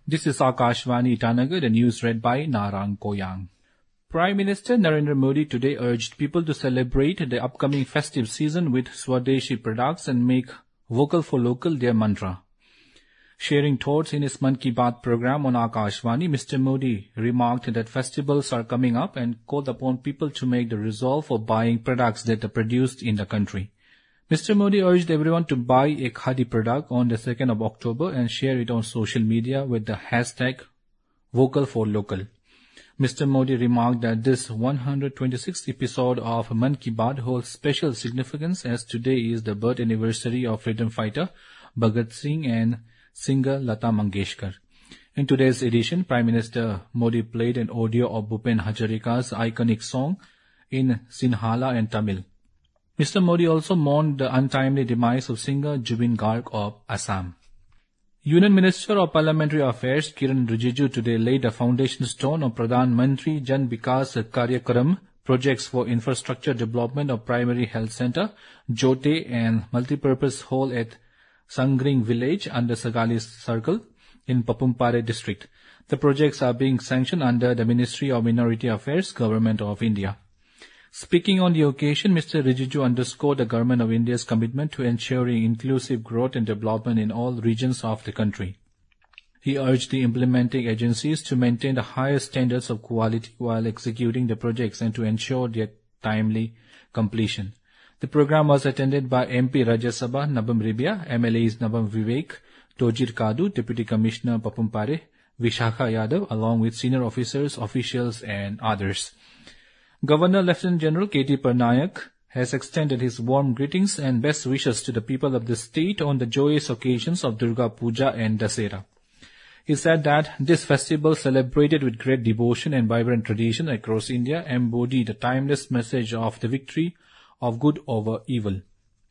This is Akashvani Itanagar, the news read by Narang Koyang. Prime Minister Narendra Modi today urged people to celebrate the upcoming festive season with Swadeshi products and make vocal for local their mantra. Sharing thoughts in his Mann Ki Baat program on Akashvani, Mr. Modi remarked that festivals are coming up and called upon people to make the resolve for buying products that are produced in the country. Mr. Modi urged everyone to buy a khadi product on the 2nd of October and share it on social media with the hashtag Vocal for Local. Mr. Modi remarked that this 126th episode of Mann Ki Baat holds special significance as today is the birth anniversary of freedom fighter Bhagat Singh and singer Lata Mangeshkar. In today's edition, Prime Minister Modi played an audio of Bhupen Hazarika's iconic song in Sinhala and Tamil. Mr. Modi also mourned the untimely demise of singer Jubin Garg of Assam. Union Minister of Parliamentary Affairs Kiran Rijiju today laid a foundation stone of Pradhan Mantri Jan Vikas Karyakram projects for infrastructure development of primary health center, Jote and multipurpose hall at Sangring village under Sagali Circle in Papumpare district. The projects are being sanctioned under the Ministry of Minority Affairs, Government of India. Speaking on the occasion, Mr. Rijiju underscored the Government of India's commitment to ensuring inclusive growth and development in all regions of the country. He urged the implementing agencies to maintain the highest standards of quality while executing the projects and to ensure their timely completion. The program was attended by MP Rajya Sabha Nabam Ribia, MLAs Nabam Vivek, Tojir Kadu, Deputy Commissioner Papumpare, Vishakha Yadav, along with senior officers, officials and others. Governor Lieutenant General K.T. Parnayak has extended his warm greetings and best wishes to the people of the state on the joyous occasions of Durga Puja and Dasera. He said that this festival, celebrated with great devotion and vibrant tradition across India, embodied the timeless message of the victory of good over evil.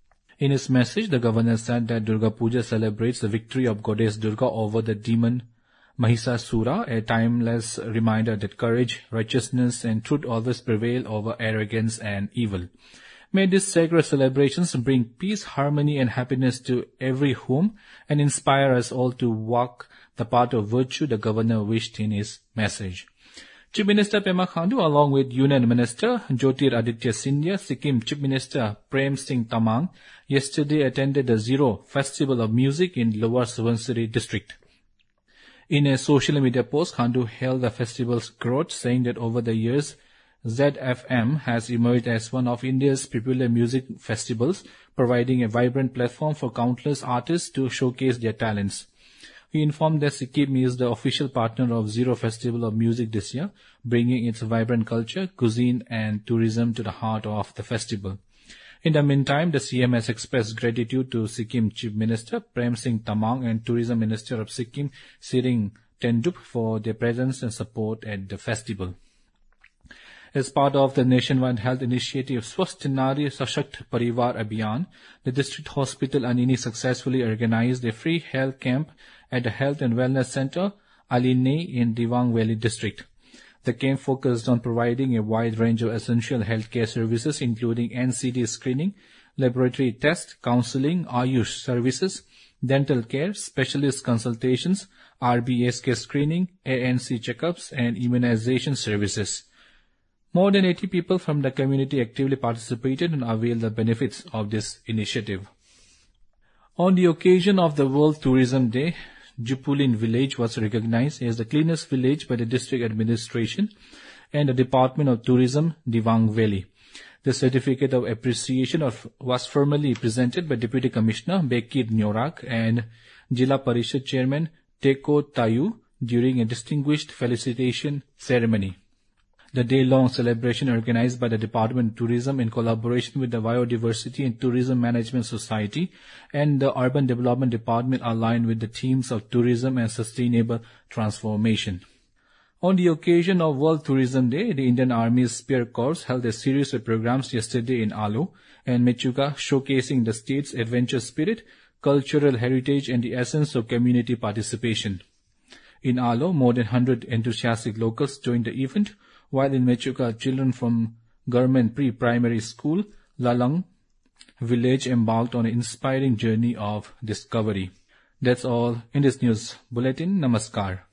In his message, the governor said that Durga Puja celebrates the victory of goddess Durga over the demon Mahisasura, a timeless reminder that courage, righteousness and truth always prevail over arrogance and evil. May these sacred celebrations bring peace, harmony and happiness to every home and inspire us all to walk the path of virtue, the governor wished in his message. Chief Minister Pema Khandu, along with Union Minister Jyotir Aditya Scindia, Sikkim Chief Minister Prem Singh Tamang, yesterday attended the Zero Festival of Music in Lower Subansiri district. In a social media post, Khandu hailed the festival's growth, saying that over the years, ZFM has emerged as one of India's popular music festivals, providing a vibrant platform for countless artists to showcase their talents. He informed that Sikkim is the official partner of Zero Festival of Music this year, bringing its vibrant culture, cuisine and tourism to the heart of the festival. In the meantime, the CM has expressed gratitude to Sikkim Chief Minister Prem Singh Tamang and Tourism Minister of Sikkim Siring Tendup for their presence and support at the festival. As part of the nationwide health initiative Swasth Nari Sashakt Parivar Abhiyan, the district hospital Anini successfully organized a free health camp at the Health and Wellness Center Aline in Dibang Valley district. The camp focused on providing a wide range of essential healthcare services including NCD screening, laboratory tests, counseling, Ayush services, dental care, specialist consultations, RBSK screening, ANC checkups and immunization services. More than 80 people from the community actively participated and availed the benefits of this initiative. On the occasion of the World Tourism Day, Jupulin village was recognized as the cleanest village by the district administration and the Department of Tourism, Dibang Valley. The certificate of appreciation was formally presented by Deputy Commissioner Bekir Nyorak and Jila Parishad Chairman Teko Tayu during a distinguished felicitation ceremony. The day-long celebration organized by the Department of Tourism in collaboration with the Biodiversity and Tourism Management Society and the Urban Development Department aligned with the themes of tourism and sustainable transformation. On the occasion of World Tourism Day, the Indian Army's Spear Corps held a series of programs yesterday in Alo and Mechuka showcasing the state's adventure spirit, cultural heritage and the essence of community participation. In Alo, more than 100 enthusiastic locals joined the event, while in Mechuka, children from Government Pre-Primary School, Lalang village embarked on an inspiring journey of discovery. That's all in this news bulletin. Namaskar.